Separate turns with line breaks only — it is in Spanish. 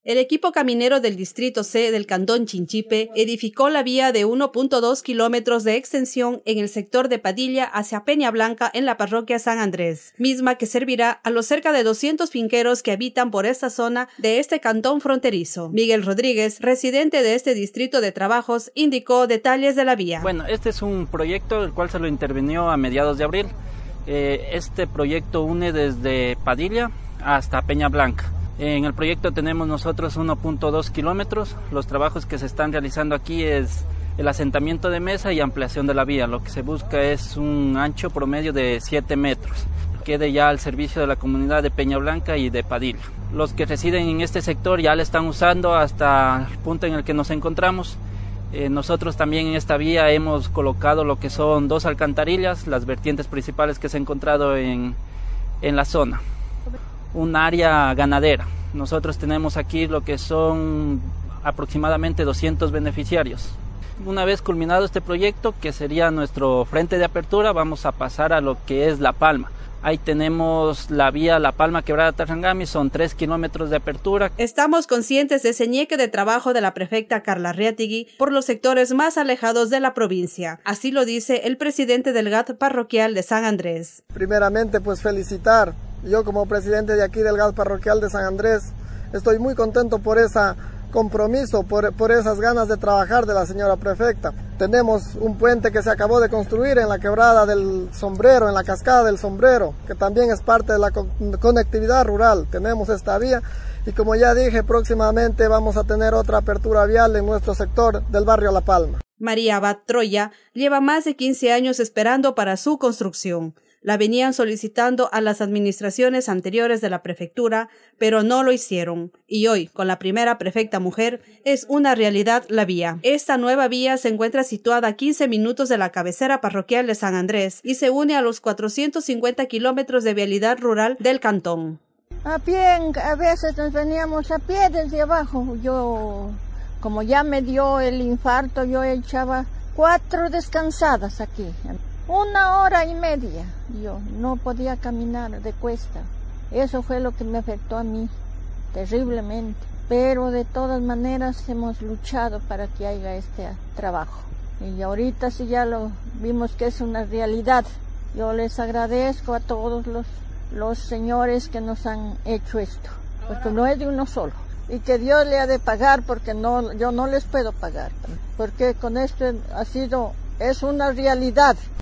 El equipo caminero del Distrito C del Cantón Chinchipe edificó la vía de 1.2 kilómetros de extensión en el sector de Padilla hacia Peña Blanca en la parroquia San Andrés, misma que servirá a los cerca de 200 finqueros que habitan por esta zona de este cantón fronterizo. Miguel Rodríguez, residente de este distrito de trabajos, indicó detalles de la vía.
Bueno, este es un proyecto el cual se lo intervenió a mediados de abril. Este proyecto une desde Padilla hasta Peña Blanca. En el proyecto tenemos nosotros 1.2 kilómetros. Los trabajos que se están realizando aquí es el asentamiento de mesa y ampliación de la vía. Lo que se busca es un ancho promedio de 7 metros. Quede ya al servicio de la comunidad de Peña Blanca y de Padilla. Los que residen en este sector ya la están usando hasta el punto en el que nos encontramos. Nosotros también en esta vía hemos colocado lo que son 2 alcantarillas, las vertientes principales que se han encontrado en la zona. Un área ganadera. Nosotros tenemos aquí lo que son aproximadamente 200 beneficiarios. Una vez culminado este proyecto, que sería nuestro frente de apertura, vamos a pasar a lo que es La Palma. Ahí tenemos la vía La Palma Quebrada Tarrangami, son 3 kilómetros de apertura.
Estamos conscientes de ese ñeque de trabajo de la prefecta Carla Reategui por los sectores más alejados de la provincia. Así lo dice el presidente del GAT parroquial de San Andrés.
Primeramente, pues felicitar. Yo como presidente de aquí del GAT parroquial de San Andrés estoy muy contento por ese compromiso, por esas ganas de trabajar de la señora prefecta. Tenemos un puente que se acabó de construir en la quebrada del Sombrero, en la cascada del Sombrero, que también es parte de la conectividad rural. Tenemos esta vía y, como ya dije, próximamente vamos a tener otra apertura vial en nuestro sector del barrio La Palma.
María Abad Troya lleva más de 15 años esperando para su construcción. La venían solicitando a las administraciones anteriores de la prefectura, pero no lo hicieron. Y hoy, con la primera prefecta mujer, es una realidad la vía. Esta nueva vía se encuentra situada a 15 minutos de la cabecera parroquial de San Andrés y se une a los 450 kilómetros de vialidad rural del cantón.
A pie, a veces nos veníamos a pie desde abajo. Yo, como ya me dio el infarto, yo echaba 4 descansadas aquí. 1 hora y media, yo no podía caminar de cuesta. Eso fue lo que me afectó a mí terriblemente. Pero de todas maneras hemos luchado para que haya este trabajo. Y ahorita sí ya lo vimos que es una realidad. Yo les agradezco a todos los señores que nos han hecho esto, porque no es de uno solo. Y que Dios le ha de pagar, porque yo no les puedo pagar, porque con esto es una realidad.